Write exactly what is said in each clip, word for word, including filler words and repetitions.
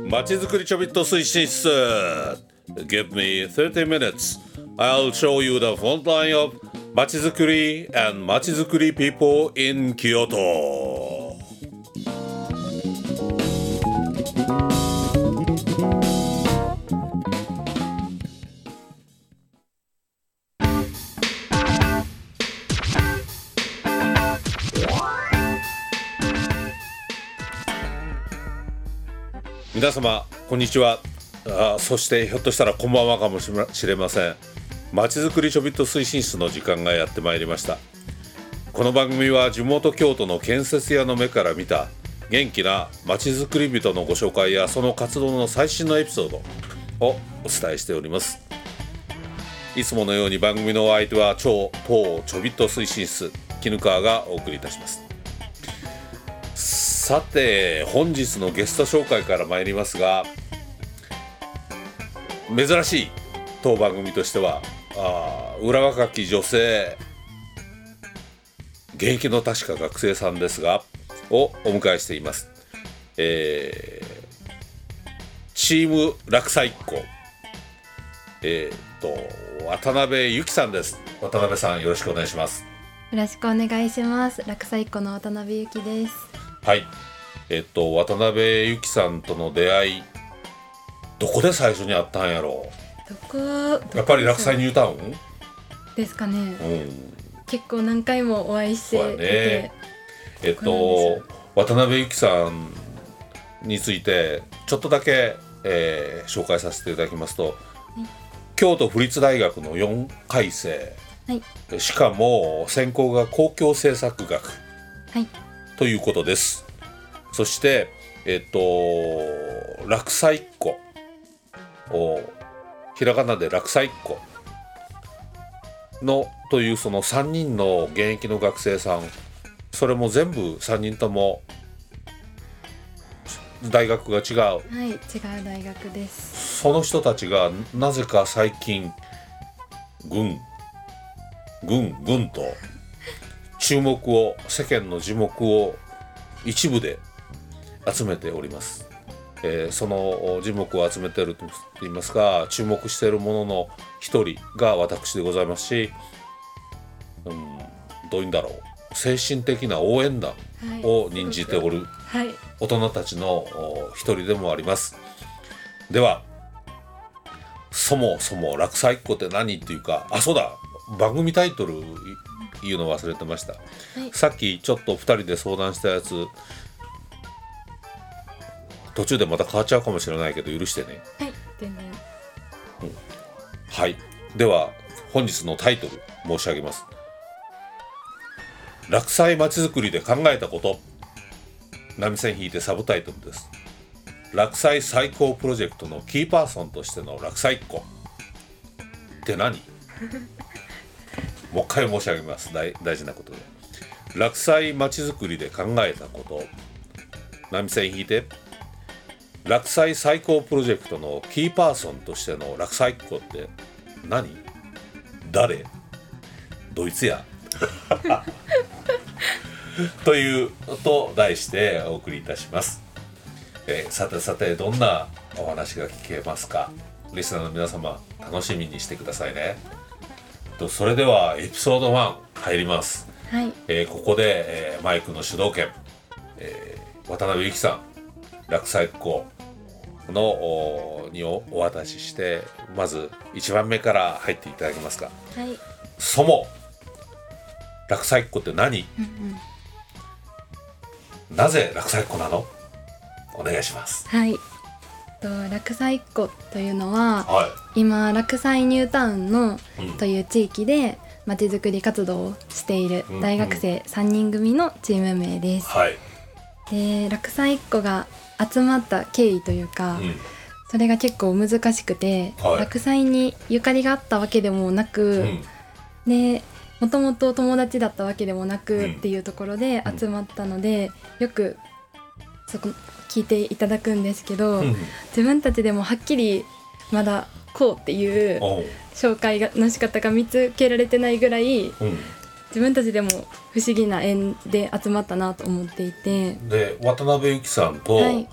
まちづくりちょびっと推進室 Give me thirty minutes. I'll show you the front line of まちづくり and まちづくり people in Kyoto. 皆様こんにちは。あ、そしてひょっとしたらこんばんはかもしれません。まちづくりちょびっと推進室の時間がやってまいりました。この番組は地元京都の建設屋の目から見た元気なまちづくり人のご紹介やその活動の最新のエピソードをお伝えしております。いつものように番組のお相手は超東ちょびっと推進室絹川がお送りいたします。さて本日のゲスト紹介から参りますが、珍しい当番組としてはあ裏若き女性現役の確か学生さんですがをお迎えしています。えー、チーム落斎っ子えー、と渡辺由紀さんです。渡辺さんよろしくお願いします。 よろしくお願いします。落斎っ子の渡辺由紀です。 はい、えっと渡辺由紀さんとの出会いどこで最初に会ったんやろう。 どこどこやっぱり落斎ニュータウンですかね、 うん、 結構何回もお会いしていて、 ね、えっと渡辺由紀さんについてちょっとだけ、えー、紹介させていただきますと、はい、京都府立大学のよんかい生、はい、しかも専攻が公共政策学、はい、ということです。そしてえっと落斎っ子をひらがなで落斎っ子のというそのさんにんの現役の学生さん、それも全部さんにんとも大学が違う、 はい、違う大学です。 その人たちがなぜか最近ぐんぐんぐんと注目を世間の耳目を一部で集めております。えー、その耳目を集めていると言いますか注目しているものの一人が私でございますし、うん、どういうんだろう精神的な応援団を任じておる大人たちの一人でもあります。ではそもそも落斎っ子って何っていうか、あそうだ番組タイトル言うの忘れてました、はい、さっきちょっとふたりで相談したやつ途中でまた変わっちゃうかもしれないけど許してね。 はい、全然、 うん、はい。では本日のタイトル申し上げます。落斎まちづくりで考えたこと、波線引いてサブタイトルです。落斎最高プロジェクトのキーパーソンとしての落斎っ子って何もう一回申し上げます。 大, 大事なことで落斎まちづくりで考えたこと、波線引いて落斎最高プロジェクトのキーパーソンとしての落斎っ子って何？誰？ドイツやというと題してお送りいたします。えー、さてさてどんなお話が聞けますか。リスナーの皆様楽しみにしてくださいね。とそれではエピソードワン入ります。 はい、 えー、ここで、えー、マイクの主導権、えー、渡辺由紀さん落斎っ子のに お, お渡ししてまずいちばんめから入っていただけますか。 はい、 そも落斎っ子って何、うんうん、なぜ落斎っ子なの？お願いします。 はい、と落斎っ子というのは、 はい、今落斎ニュータウンの、うん、という地域でまちづくり活動をしている大学生さんにん組のチーム名です。 はい、 で落斎っ子が集まった経緯というか、うん、それが結構難しくて、はい、落斎にゆかりがあったわけでもなく、うん、でもともと友達だったわけでもなくっていうところで集まったので、うん、よくそこ聞いていただくんですけど、うん、自分たちでもはっきりまだこうっていう紹介の仕方が見つけられてないぐらい、うん、自分たちでも不思議な縁で集まったなと思っていて、 で渡辺由紀さんと、はい、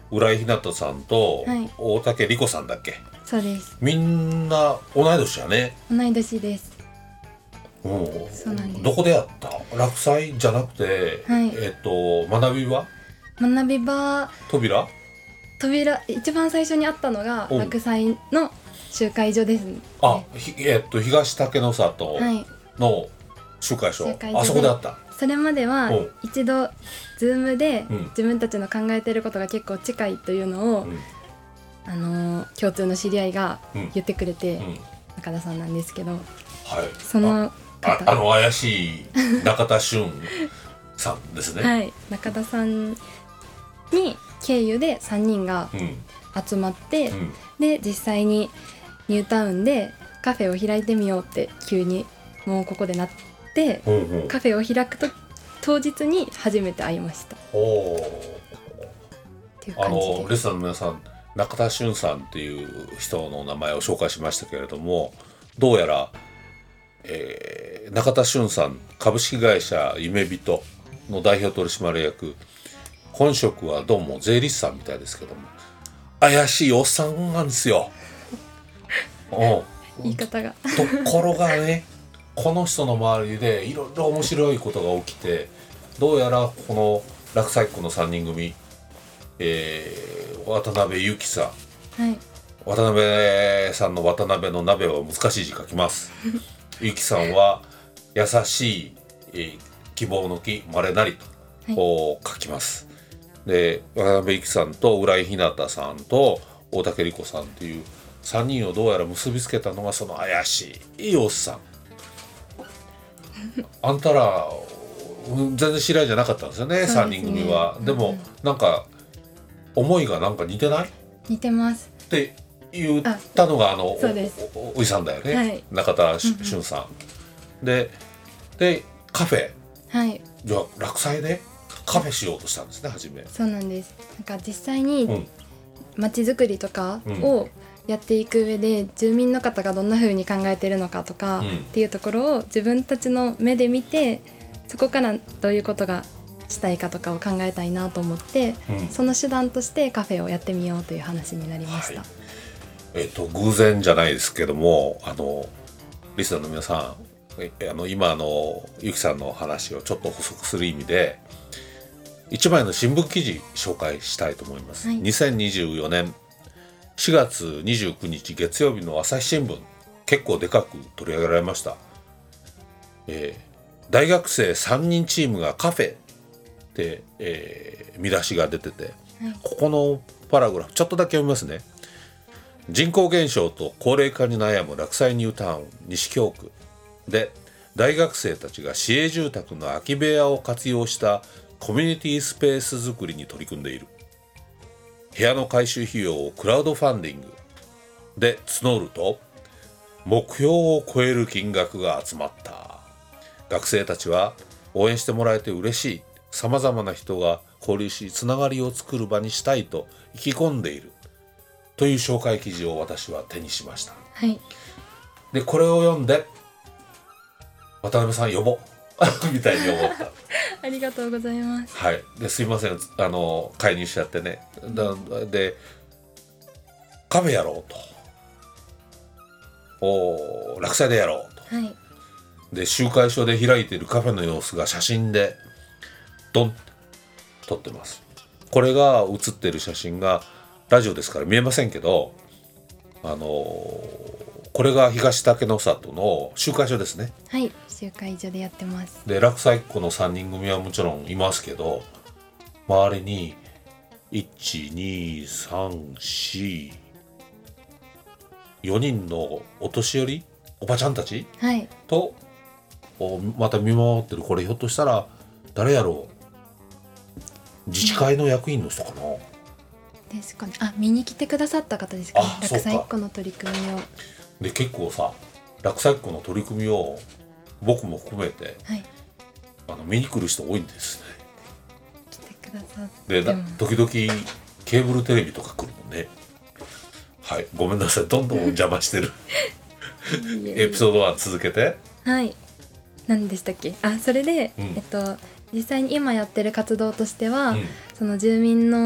浦井ひなたさんと大竹莉子さんだっけ、はい、 そうです。 みんな同い年やね。 同い年です。 おそうなんです。どこでやった？落斎じゃなくて、はい、えっ、ー、と学び場学び場扉扉一番最初にあったのが落斎の集会所です、ね、 あ、えっ、ー、と東竹の里の集会所、はい、あそこであった。 それまでは一度ズームで自分たちの考えていることが結構近いというのを、うん、あの共通の知り合いが言ってくれて、うん、中田さんなんですけど、はい、その方 あ, あの怪しい中田俊さんですね。 はい、中田さんに経由でさんにんが集まって、うん、で実際にニュータウンでカフェを開いてみようって急にもうここでなってでうんうん、カフェを開くと当日に初めて会いました。おっていう感じで、あのレスナーの皆さん、中田俊さんっていう人の名前を紹介しましたけれども、どうやら、えー、中田俊さん株式会社夢人の代表取締役、本職はどうも税理士さんみたいですけども、怪しいおっさんなんですよ。 お言い方がところがねこの人の周りでいろいろ面白いことが起きて、どうやらこの落斎っ子のさんにん組、えー、渡辺由紀さん、はい、渡辺さんの渡辺の鍋は難しい字書きます由紀さんは優しい、えー、希望の木まれなりと、はい、書きます。で渡辺由紀さんと浦井ひなたさんと大竹莉子さんっていうさんにんをどうやら結びつけたのがその怪しいおっさんあんたら全然知り合いじゃなかったんですよね、ねさんにん組は。でも、うん、なんか思いがなんか似てない？ 似てますって言ったのがあの お, お, おいさんだよね、はい、中田俊さん、うんうん、で, でカフェ、はい、じゃあ落斎でカフェしようとしたんですね初め。 そうなんです。なんか実際に街づくりとかを、うんやっていく上で住民の方がどんな風に考えているのかとかっていうところを自分たちの目で見て、そこからどういうことがしたいかとかを考えたいなと思って、うん、その手段としてカフェをやってみようという話になりました。はい、 えっと偶然じゃないですけども、あのリスナーの皆さん、あの今のゆきさんの話をちょっと補足する意味で一枚の新聞記事紹介したいと思います。はい、にせんにじゅうよねんしがつにじゅうくにち月曜日の朝日新聞、結構でかく取り上げられました。えー、大学生さんにんチームがカフェって、えー、見出しが出てて、はい、ここのパラグラフちょっとだけ読みますね。人口減少と高齢化に悩む落斎ニュータウン西京区で大学生たちが市営住宅の空き部屋を活用したコミュニティスペース作りに取り組んでいる。部屋の改修費用をクラウドファンディングで募ると目標を超える金額が集まった。学生たちは応援してもらえて嬉しい、さまざまな人が交流しつながりを作る場にしたいと意気込んでいるという紹介記事を私は手にしました。はい、でこれを読んで渡辺さん呼ぼうみたいに思ったありがとうございます。 はい、ですいません、あの介入しちゃってね。でカフェやろうと、お落斎でやろうと、はい、で集会所で開いているカフェの様子が写真でドンと撮ってます。これが写っている写真がラジオですから見えませんけど、あのこれが東竹の里の集会所ですね。 はい、集会所でやってます。 で落斎っ子のさんにん組はもちろんいますけど、周りにいちにさんしよにんのお年寄りおばちゃんたち、はい、とまた見守ってる。これひょっとしたら誰やろう、自治会の役員の人かな、うん、 ですかね。あ、見に来てくださった方ですかね、落斎っ子の取り組みを。 で結構さ落斎っ子の取り組みを僕も含めて、はい、あの見に来る人多いんですね。 来てくださってで時々ケーブルテレビとか来るもんね。はい、ごめんなさい、どんどん邪魔してるエピソードは続けて。 はい、何でしたっけ。あ、それで、うん、えっと実際に今やってる活動としては、うん、その住民の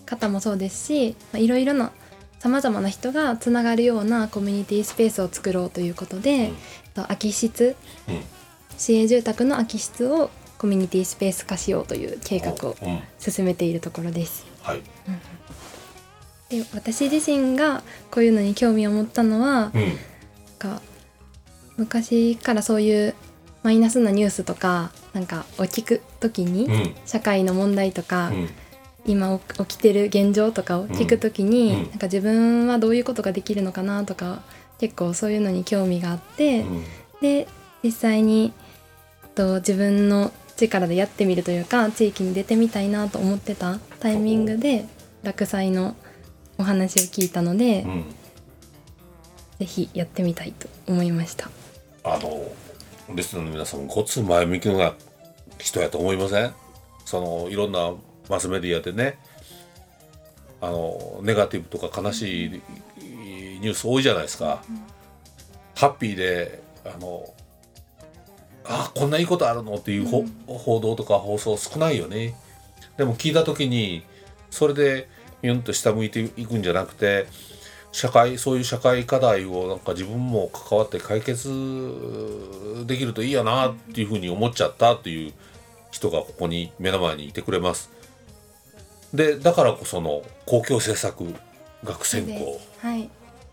方もそうですし、まあ、いろいろなさまざまな人がつながるようなコミュニティスペースを作ろうということで、うん、空き室、うん、市営住宅の空き室をコミュニティスペース化しようという計画を進めているところです、 はい、 うん、で私自身がこういうのに興味を持ったのは、うん、なんか昔からそういうマイナスなニュースとかなんかを聞くときに、うん、社会の問題とか、うん今起きてる現状とかを聞くときに、うん、なんか自分はどういうことができるのかなとか結構そういうのに興味があって、うん、で実際にと自分の力でやってみるというか地域に出てみたいなと思ってたタイミングで洛西のお話を聞いたので、うん、ぜひやってみたいと思いました。 あのリスナーの皆さんごつ前向きな人やと思いません？そのいろんなマスメディアでねあのネガティブとか悲しいニュース多いじゃないですか、うん、ハッピーであのあこんないいことあるのっていう、うん、報道とか放送少ないよね。でも聞いた時にそれでユンと下向いていくんじゃなくて社会そういう社会課題をなんか自分も関わって解決できるといいやなっていうふうに思っちゃったっていう人がここに目の前にいてくれます。でだからこその公共政策学専攻、 はい、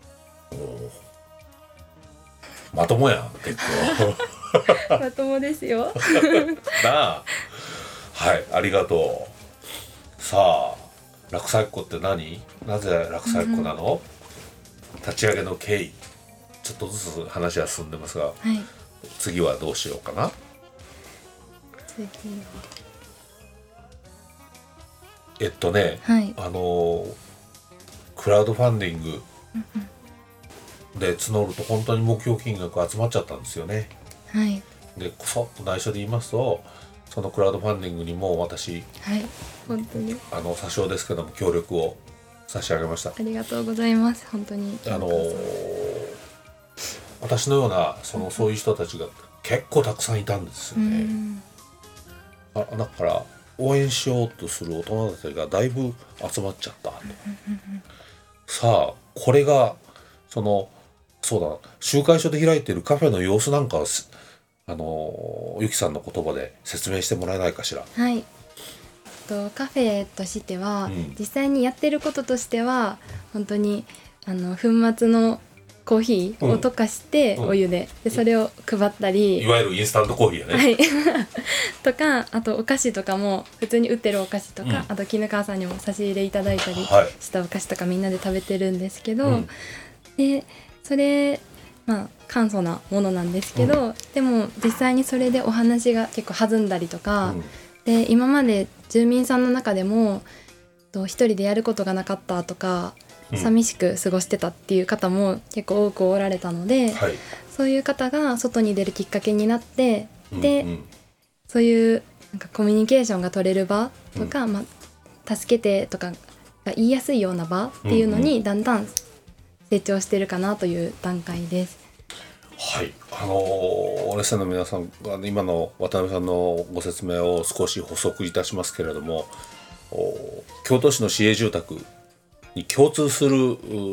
まともやん結構まともですよなあはいありがとう。さあ洛西っ子って何？なぜ洛西っ子なの？うん、立ち上げの経緯ちょっとずつ話は進んでますが、はい、次はどうしようかな。 次えっとね、はい、あのクラウドファンディングで募ると本当に目標金額集まっちゃったんですよね。 はい、 でこそっと内緒で言いますとそのクラウドファンディングにも私、 はい、本当にあの詐称ですけども協力を差し上げました。 ありがとうございます。本当にあの私のようなそのそういう人たちが結構たくさんいたんですよね。あだから応援しようとする大人たちがだいぶ集まっちゃったさあこれがそのそうだ集会所で開いているカフェの様子なんかをあのゆきさんの言葉で説明してもらえないかしら。 はいとカフェとしては、うん、実際にやってることとしては本当にあの粉末のコーヒーを溶かしてお湯で、うん、でそれを配ったり、 いわゆるインスタントコーヒーやね、 はいとかあとお菓子とかも普通に売ってるお菓子とか、うん、あと絹川さんにも差し入れいただいたりしたお菓子とかみんなで食べてるんですけど、うん、でそれまあ簡素なものなんですけど、うん、でも実際にそれでお話が結構弾んだりとか、うん、で今まで住民さんの中でもと一人でやることがなかったとか寂しく過ごしてたっていう方も結構多くおられたので、はい、そういう方が外に出るきっかけになって、うん、で、うん、そういうなんかコミュニケーションが取れる場とか、うんまあ、助けてとかが言いやすいような場っていうのにだんだん成長してるかなという段階です。 はい、あのー、レッスンの皆さん今の渡辺さんのご説明を少し補足いたしますけれども、京都市の市営住宅に共通する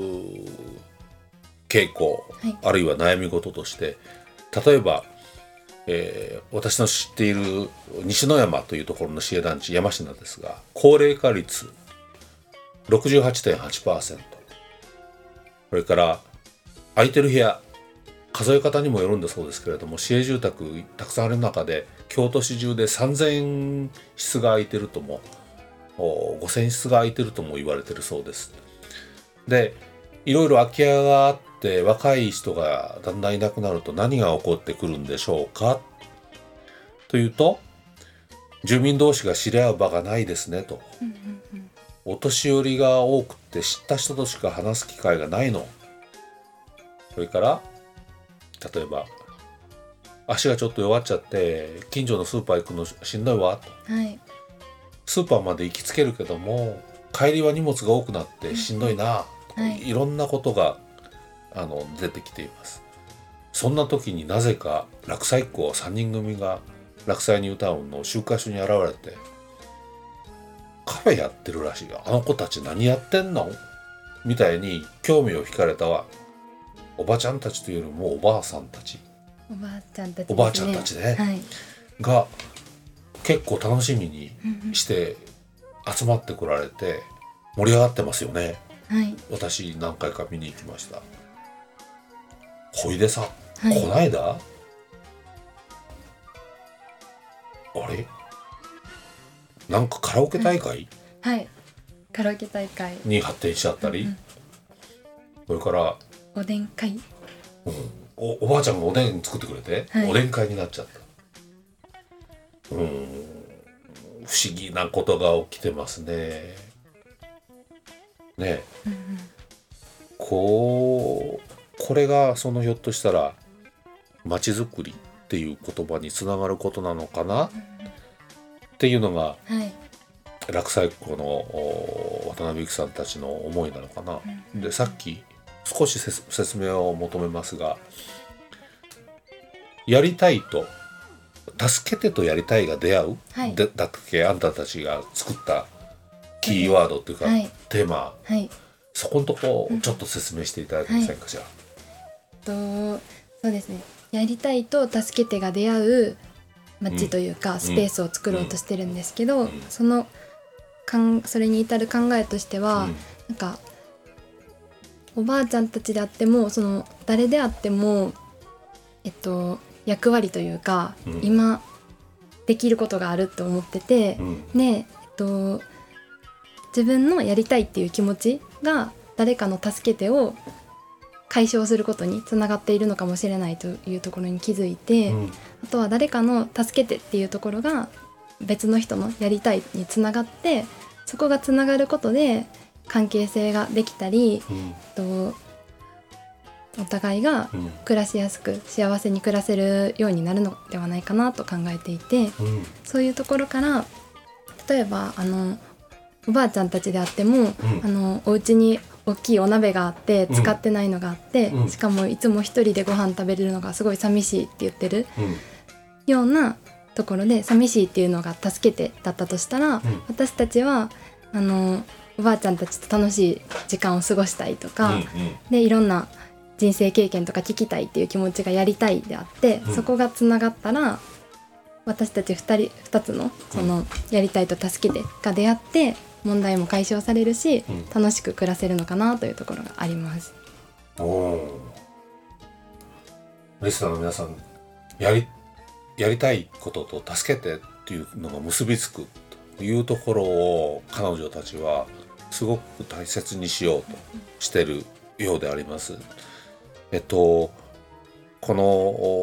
傾向、はい、あるいは悩み事として例えば、えー、私の知っている西野山というところの市営団地山科ですが高齢化率 ろくじゅうはちてんはちパーセント それから空いてる部屋数え方にもよるんだそうですけれども市営住宅たくさんある中で京都市中でさんぜん室が空いてるともごせん室が空いてるとも言われてるそうです。でいろいろ空き家があって若い人がだんだんいなくなると何が起こってくるんでしょうかというと住民同士が知り合う場がないですねと、うんうんうん、お年寄りが多くて知った人としか話す機会がないの。それから例えば足がちょっと弱っちゃって近所のスーパー行くのしんどいわと、はい、スーパーまで行きつけるけども帰りは荷物が多くなってしんどいな、うんはい、いろんなことがあの出てきています。そんな時になぜか洛西っ子さんにん組が洛西ニュータウンの集会所に現れてカフェやってるらしいよ。あの子たち何やってんのみたいに興味を惹かれたわ。おばちゃんたちというよりもおばあさんたち、 おばあちゃんたちですね、 おばあちゃんたちね、 はい、 が結構楽しみにして集まってこられて盛り上がってますよね、 はい、 私何回か見に行きました。ほいでさ、 はい、 こないだあれなんかカラオケ大会、 はい、はい、カラオケ大会に発展しちゃったり、うんうん、それからおでん会、 うん、お, おばあちゃんがおでん作ってくれて、はい、おでん会になっちゃった。うん、不思議なことが起きてますね。ね、うんうん、こうこれがそのひょっとしたら街づくりっていう言葉につながることなのかな、うん、っていうのが、はい、落西湖の渡辺由紀さんたちの思いなのかな、うん、でさっき少し説明を求めますが、やりたいと助けてとやりたいが出会う、はい、でだっけ、あんたたちが作ったキーワードというか、はい、テーマ、はい、そこのとこちょっと説明していただけませんか、うん、じゃあ。 とそうですね、やりたいと助けてが出会う街というか、うん、スペースを作ろうとしてるんですけど、うん、そのかんそれに至る考えとしては、うん、なんかおばあちゃんたちであってもその誰であっても、えっと、役割というか、うん、今できることがあると思ってて、うん、で、えっと、自分のやりたいっていう気持ちが誰かの助けてを解消することにつながっているのかもしれないというところに気づいて、うん、あとは誰かの助けてっていうところが別の人のやりたいにつながって、そこがつながることで関係性ができたり、うん、とお互いが暮らしやすく幸せに暮らせるようになるのではないかなと考えていて、うん、そういうところから例えばあのおばあちゃんたちであっても、うん、あのお家に大きいお鍋があって使ってないのがあって、うん、しかもいつも一人でご飯食べれるのがすごい寂しいって言ってるようなところで、寂しいっていうのが助けてだったとしたら、うん、私たちはあのおばあちゃんたちと楽しい時間を過ごしたいとか、うんうん、でいろんな人生経験とか聞きたいっていう気持ちがやりたいであって、うん、そこがつながったら私たちふたりふたつのそのやりたいと助けてが出会って問題も解消されるし、うん、楽しく暮らせるのかなというところがあります。 おリスナーの皆さん、やりやりたいことと助けてっていうのが結びつくというところを彼女たちはすごく大切にしようとしてるようであります。えっとこの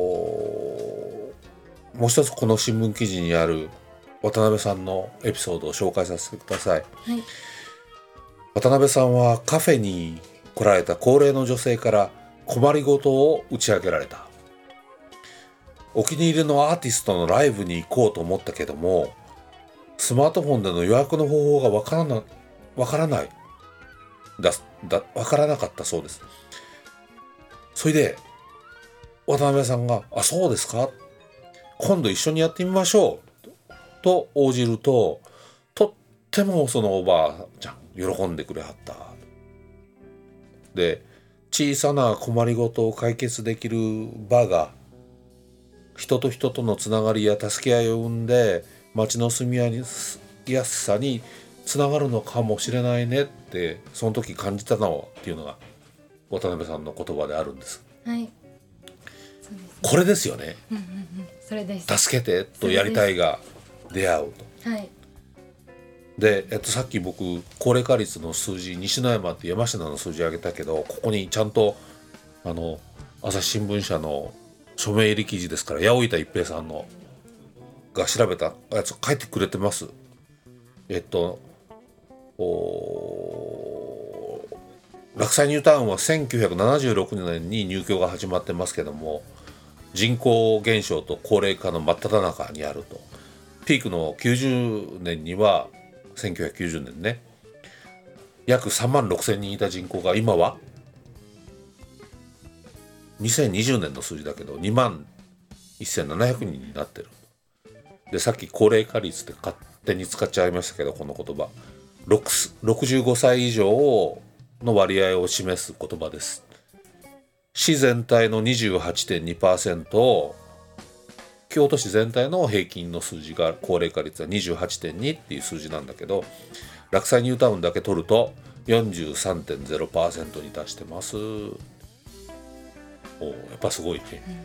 もう一つこの新聞記事にある渡辺さんのエピソードを紹介させてください、はい、渡辺さんはカフェに来られた高齢の女性から困りごとを打ち明けられた。お気に入りのアーティストのライブに行こうと思ったけどもスマートフォンでの予約の方法がわからな、わからないだだわからなかったそうです。それで渡辺さんがあそうですか今度一緒にやってみましょうと応じると、とってもそのおばあちゃん喜んでくれはった。で小さな困りごとを解決できる場が人と人とのつながりや助け合いを生んで街の住みやすさにつながるのかもしれないねってその時感じたのっていうのが渡辺さんの言葉であるんです。 はい、 そうですね、これですよね、 うんうんうん、それです。 助けてとやりたいが出会うと。はい、で、えっと、さっき僕高齢化率の数字西野山って山科の数字挙げたけどここにちゃんとあの朝日新聞社の署名入り記事ですから八百板一平さんのが調べたやつ書いてくれてます。えっと落西ニュータウンはせんきゅうひゃくななじゅうろくねんに入居が始まってますけども人口減少と高齢化の真っ只中にあると。ピークのきゅうじゅうねんにはせんきゅうひゃくきゅうじゅうねんね約さんまんろくせんにんいた人口が今はにせんにじゅうねんの数字だけどにまんせんななひゃくにんになってる。でさっき高齢化率って手に使っちゃいましたけど、この言葉ろくじゅうごさい以上の割合を示す言葉です。市全体の にじゅうはちてんにパーセント を京都市全体の平均の数字が高齢化率は にじゅうはちてんに っていう数字なんだけど、洛西ニュータウンだけ取ると よんじゅうさんてんゼロパーセント に達してます。おやっぱすごいね、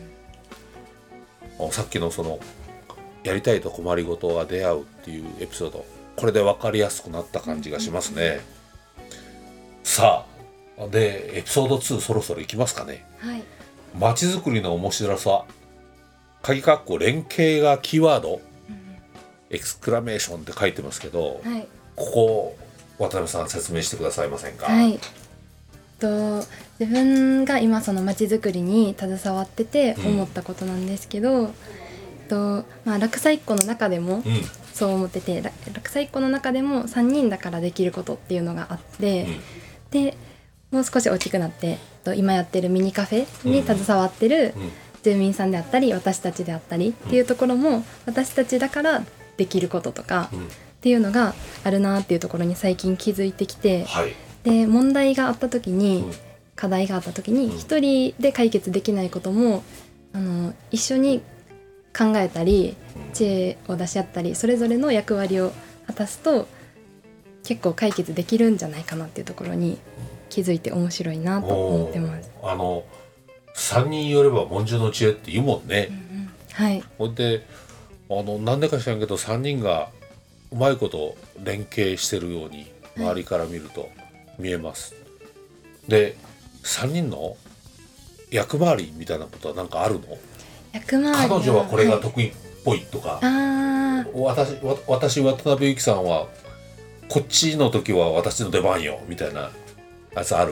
うん、さっきのそのやりたいと困りごとが出会うっていうエピソード、これで分かりやすくなった感じがしますね。さあでエピソードツーそろそろいきますかね。 はい。 まちづくりの面白さ鍵括弧連携がキーワード、うん、エクスクラメーションって書いてますけど、はい、ここ渡辺さん説明してくださいませんか。 はい。と自分が今そのまちづくりに携わってて思ったことなんですけど、うん、とまあ、洛西一個の中でもそう思ってて、うん、洛西一個の中でもさんにんだからできることっていうのがあって、うん、でもう少し大きくなってと今やってるミニカフェに携わってる住民さんであったり私たちであったりっていうところも私たちだからできることとかっていうのがあるなっていうところに最近気づいてきて、はい、で問題があった時に、うん、課題があった時に一人で解決できないこともあの一緒に考えたり知恵を出し合ったりそれぞれの役割を果たすと結構解決できるんじゃないかなっていうところに気づいて面白いなと思ってます。 あのさんにんよれば文殊の知恵って言うもんね、うんうん、 はい。 ほんであのなんでか知らんけどさんにんがうまいこと連携してるように周りから見ると見えます、はい、でさんにんの役回りみたいなことは何かあるの？ 役回り彼女はこれが得意っぽいとか、はい、私, 私渡辺由紀さんはこっちの時は私の出番よみたいなやつある？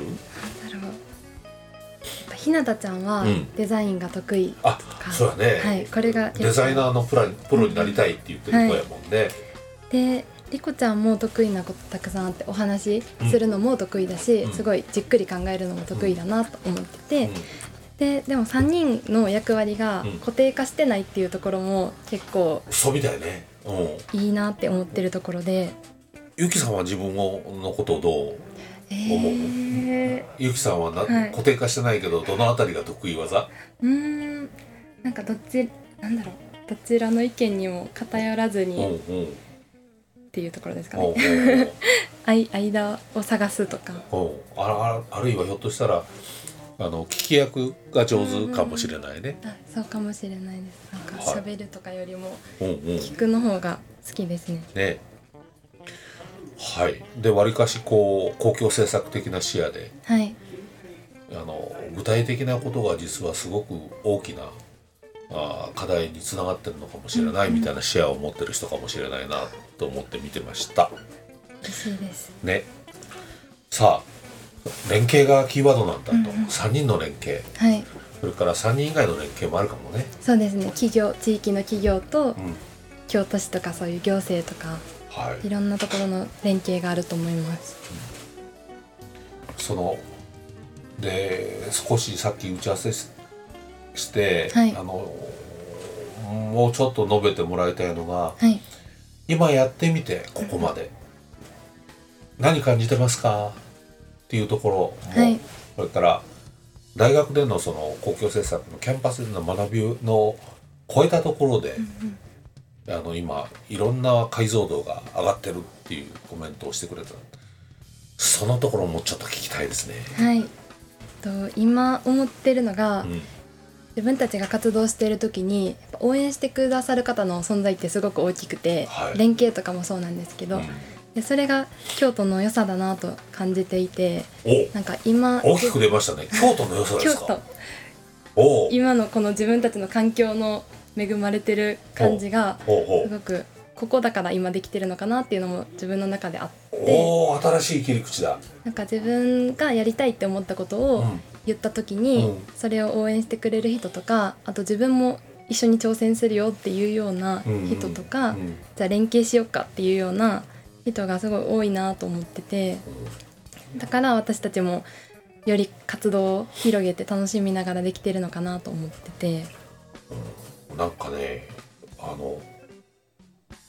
ひなたちゃんはデザインが得意とか、 うん、あ、そうだね、 はい、これがデザイナーのプラプロになりたいって言ってる子やもんね、うんはい、 でりこちゃんも得意なことたくさんあってお話しするのも得意だし、うん、すごいじっくり考えるのも得意だなと思ってて、うん、で, でもさんにんの役割が固定化してないっていうところも結構そうみたいね、 うん、いいなって思ってるところで、 ゆきさんは自分のことをどう思う？えー、ゆきさんはな、はい、固定化してないけどどのあたりが得意技？ うーんなんかどっちなんだろうどちらの意見にも偏らずに、うんうん、っていうところですかね。間を探すとか、 あ, あるいはひょっとしたらあの聞き役が上手かもしれないね。 あ、そうかもしれないです。なんか喋るとかよりも聞くの方が好きですね。 はい、ね。はい。でわりかしこう公共政策的な視野で、はい、あの具体的なことが実はすごく大きなあ課題につながってるのかもしれないみたいな視野を持ってる人かもしれないなと思って見てました。 嬉しいですね。さあ連携がキーワードなんだと、うんうん、さんにんの連携、はい、それからさんにん以外の連携もあるかもね。 そうですね。企業地域の企業と、うん、京都市とかそういう行政とか、はい、いろんなところの連携があると思います、 うん、そので少しさっき打ち合わせしして、はい、あのもうちょっと述べてもらいたいのが、はい、今やってみてここまで、うん、何感じてますかっていうところも、はい、それから大学でのその公共政策のキャンパスでの学びの超えたところで、うんうん、あの今いろんな解像度が上がってるっていうコメントをしてくれた。そのところもちょっと聞きたいですね。 はい、と今思ってるのが、うん、自分たちが活動している時に応援してくださる方の存在ってすごく大きくて、はい、連携とかもそうなんですけど、うん、でそれが京都の良さだなと感じていて、なんか今大きく出ましたね。京都の良さですか？京都お今のこの自分たちの環境の恵まれてる感じがすごくここだから今できてるのかなっていうのも自分の中であって、 お新しい切り口だ。 なんか自分がやりたいって思ったことを言った時に、うん、それを応援してくれる人とか、あと自分も一緒に挑戦するよっていうような人とか、うんうん、じゃあ連携しようかっていうような人がすごい多いなと思ってて、だから私たちもより活動を広げて楽しみながらできてるのかなと思ってて、 うん、なんかねあの得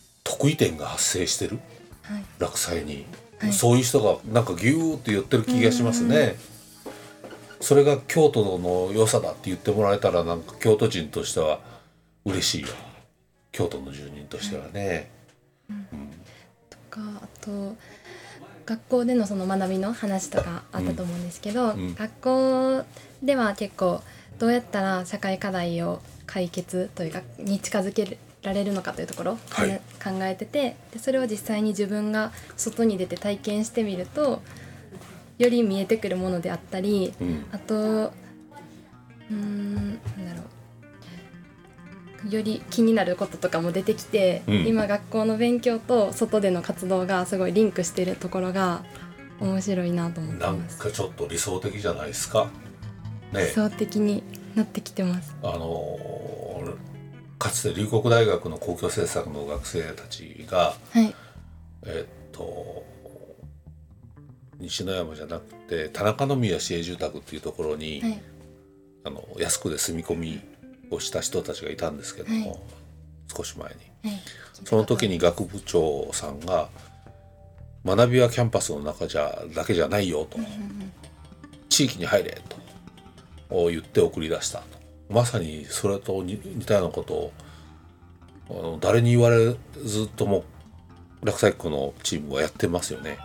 得意点が発生してる、 はい、 洛西に、 はい、 そういう人がなんかギューって言ってる気がしますね。それが京都の良さだって言ってもらえたら、なんか京都人としては嬉しいよ。京都の住人としてはね、 はい、うんうん、とかあと学校でのその学びの話とかあったと思うんですけど、うん、学校では結構どうやったら社会課題を解決というかに近づけられるのかというところを、はい、考えてて、でそれを実際に自分が外に出て体験してみるとより見えてくるものであったり、うん、あとうーんなんだろうより気になることとかも出てきて、うん、今学校の勉強と外での活動がすごいリンクしているところが面白いなと思ってます。 なんかちょっと理想的じゃないですか、ね、 理想的になってきてます。 あのー、かつて龍谷大学の公共政策の学生たちが、 はい、 えっと西野山じゃなくて田中宮市営住宅っていうところに、はい、あの安くで住み込みをした人たちがいたんですけども、はい、少し前に、はい、その時に学部長さんが学びはキャンパスの中じゃだけじゃないよと、うんうんうん、地域に入れと言って送り出したと。まさにそれと似たようなことをあの誰に言われずとも洛西区のチームはやってますよね。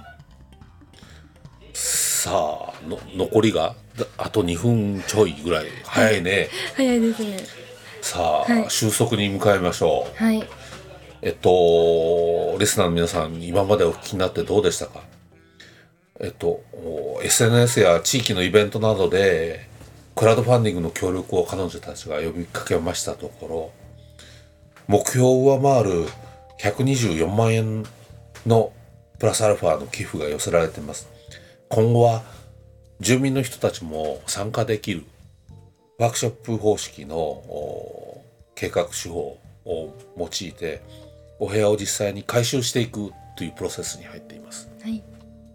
さあの残りがあとにふんちょいぐらい、早いね早いですね。 さあ、はい、収束に向かいましょう。はい、 えっとリスナーの皆さん今までお聞きになってどうでしたか。えっと エスエヌエス や地域のイベントなどでクラウドファンディングの協力を彼女たちが呼びかけましたところ、目標を上回るひゃくにじゅうよんまんえんのプラスアルファの寄付が寄せられています。今後は住民の人たちも参加できるワークショップ方式の計画手法を用いてお部屋を実際に改修していくというプロセスに入っています。 はい、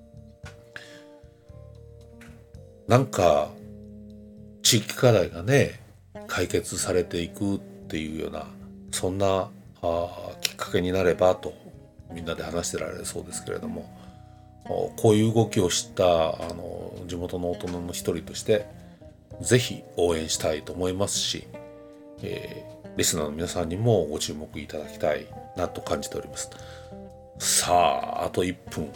なんか地域課題がね解決されていくっていうようなそんなあきっかけになればとみんなで話してられるそうですけれども、こういう動きを知ったあの地元の大人の一人としてぜひ応援したいと思いますし、えー、リスナーの皆さんにもご注目いただきたいなと感じております。さああといっぷん、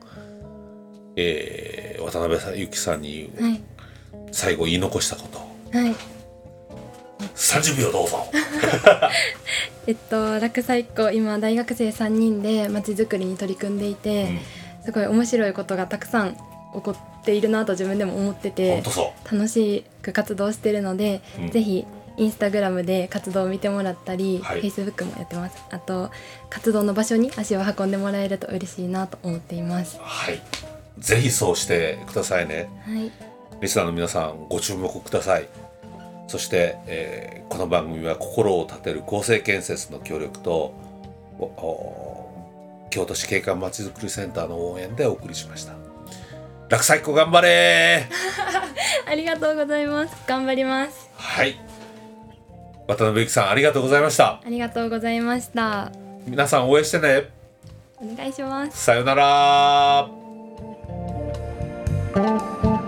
えー、渡辺由紀さんに最後言い残したこと、 はい、 さんじゅうびょうどうぞえっと洛西っ子今大学生さんにんでまちづくりに取り組んでいて、うん、すごい面白いことがたくさん起こっているなと自分でも思ってて楽しく活動しているので、うん、ぜひインスタグラムで活動を見てもらったり、はい、フェイスブックもやってます。あと活動の場所に足を運んでもらえると嬉しいなと思っています。 はい、ぜひそうしてくださいね。 はい、 リスナーの皆さんご注目ください。そして、えー、この番組は心を立てる公正建設の協力と京都市景観まちづくりセンターの応援でお送りしました。洛西っ子頑張れありがとうございます。頑張ります。 はい、渡辺由紀さんありがとうございました。 ありがとうございました。 皆さん応援してね。 お願いします。 さよなら。